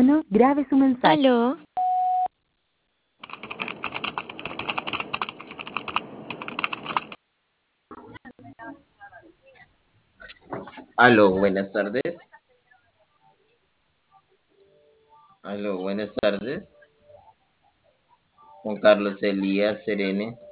tono, grabe su mensaje. Aló, Aló, buenas tardes. Aló, buenas tardes. Juan Carlos Elías Serene.